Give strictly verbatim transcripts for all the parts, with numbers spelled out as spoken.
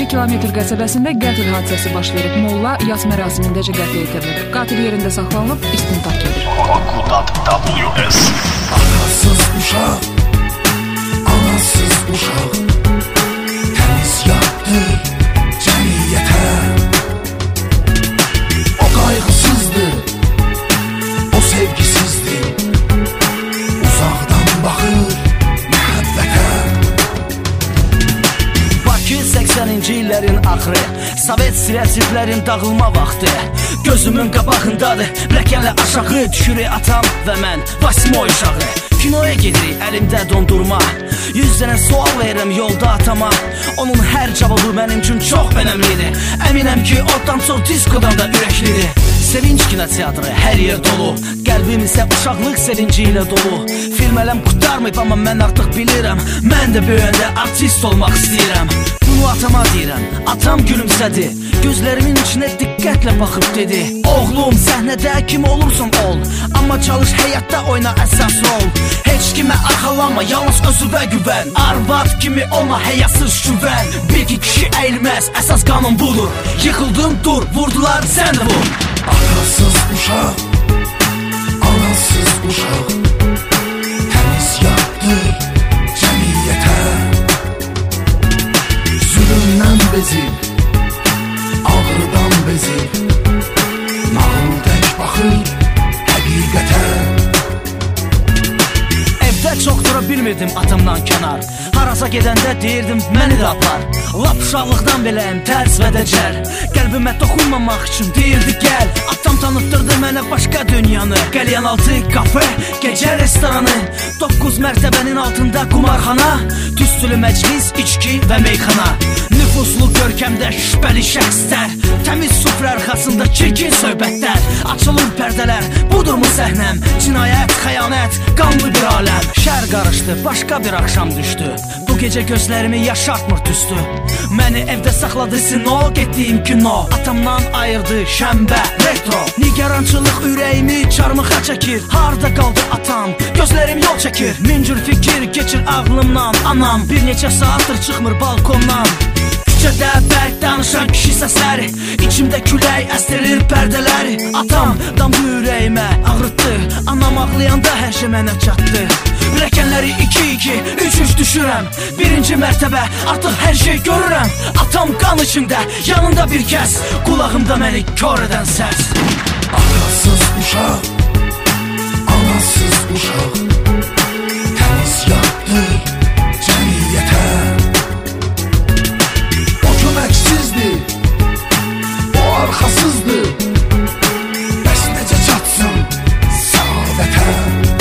əlli kilometr qəsəbəsində qətl hadisəsi baş verib. Molla yas mərasimindəcə qətl yetirilib. Qatil yerində saxlanılıb, istintaq gedir. Baku.ws Anasız uşaq, anasız uşaq, təmiz yaptı cəmiyyətə. O qayğısızdır, o sevgisizdir, uzaqdan baxır məhəbbətə. Bakı səksəninci illərin axırı, Sovet stereotiplərin dağılma vaxtı. Gözümün qabağındadır, rəkənlə aşağı düşürük atam və mən Vasimoy uşağı. Kinoya gedirik, əlimdə dondurma, yüz dənə sual verirəm yolda atama. Onun hər cavabı mənim üçün çox önəmlidir. Əminəm ki, ondan çox diskodan da ürəklidir. Sevinç kinoteatrı, hər yer dolu, qəlbim isə uşaqlıq sevinci ilə dolu. Film ələm qurtarmayıb, amma mən artıq bilirəm, mən də böyüyəndə artist olmaq istəyirəm. Bunu atama deyirəm, atam gülümsədi, gözlərimin içinə diqqətlə baxıb dedi: Oğlum, səhnədə kim olursan ol, amma çalış həyatda oyna əsas rol. Heç kimə arxalanma, yalnız özünə güvən, arvad kimi olma həyasız şüvən. Bir ki kişi əyilməz, əsas qanun budur, yıxıldın dur, vurdular sən də vur. Anasız uşaq, anasız uşaq, təmiz yaptı cəmiyyətə. Zülümdən bezib, ağrıdan bezib, nağıl tək baxır həqiqətə. Evdə çox dura bilmirdim atamdan kənar, harasa gedəndə deyirdim məni də apar. Lap uşaqlıqdan beləyim tərs və dəcər, qəlbimə toxunmamaq üçün deyirdi gəl. Atam tanıtdırdı mənə başqa dünyanı, qəlyan altı kafe, gecə restoranı, doqquz mərtəbənin altında qumarxana, tüstülü məclis, içki və meyxana. Nüfuslu görkəmdə şübhəli şəxslər, təmiz süfrə arxasında çirkin söhbətlər. Açılır pərdələr, budurmu səhnəm, cinayət, xəyanət, qanlı bir aləm. Şər qarışdı, başqa bir axşam düşdü, bu gecə gözlərimi yaşartmır tüstü. Məni evdə saxladı sino, getdiyim kino, atamdan ayırdı şəmbə, retro. Nigarançılıq ürəyimi çarmıxa çəkir, harda qaldı atam, gözlərim yol çəkir. Min cür fikir keçir ağlımdan, anam bir neçə saatdır çıxmır balkondan. Küçədə bərk danışan kişi səsləri, içimdə külək əstirir pərdələri. Atam damdı ürəyimə, ağrıtdı, anam ağlayanda hər şey mənə çatdı. Rəkənləri iki iki, üç üç düşürəm, birinci mərtəbə, artıq hər şey görürəm. Atam qan içində, yanında bir kəs, qulağımda məni kör edən səs. Anasız uşaq, anasız uşaq, təmiz yaptı cəmiyyətə. O köməksizdir, o arxasızdır, bəs necə çatsın səadətə.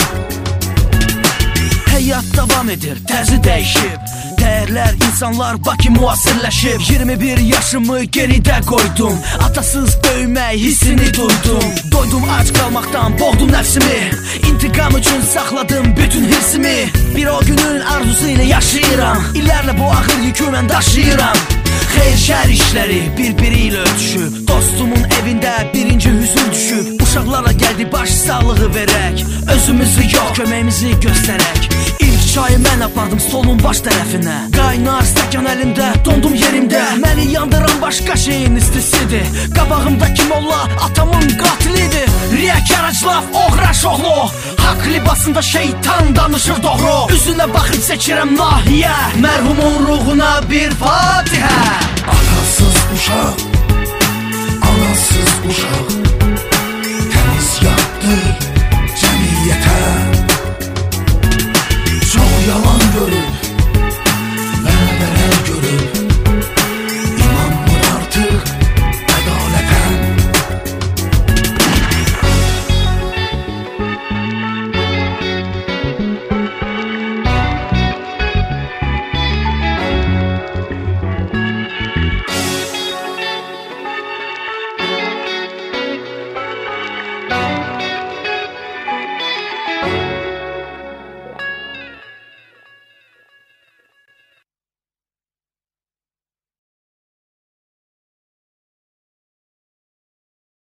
Həyat davam edir, tərzi dəyişib, dəyərlər, insanlar Bakı müasirləşib. iyirmi bir yaşımı geridə qoydum, atasız böyümək hissini duydum. Doydum ac qalmaqdan, boğdum nəfsimi, intiqam üçün saxladım bütün hirsimi. Bir o günün arzusu ilə yaşayıram, illərlə bu ağır yükü mən daşıyıram. Xeyir şər işləri bir-biri ilə ötüşüb, dostumun evində birinci hüzün düşüb. Uşaqlara gəldi baş sağlığı verək, özümüzü yox köməyimizi göstərək. İlk çayı mən apardım stolun baş tərəfinə, qaynar stəkan əlimdə, dondum yerimdə. Məni yandıran başqa şeyin istisidir, qabağımdakı molla atamın qatilidir. Riyakar aclaf, oğraş oğlu, haqq libasında şeytan danışır doğru. Üzünə baxıb seçirəm nahiyə, mərhumun ruhuna bir fatihə. Anasız uşaq,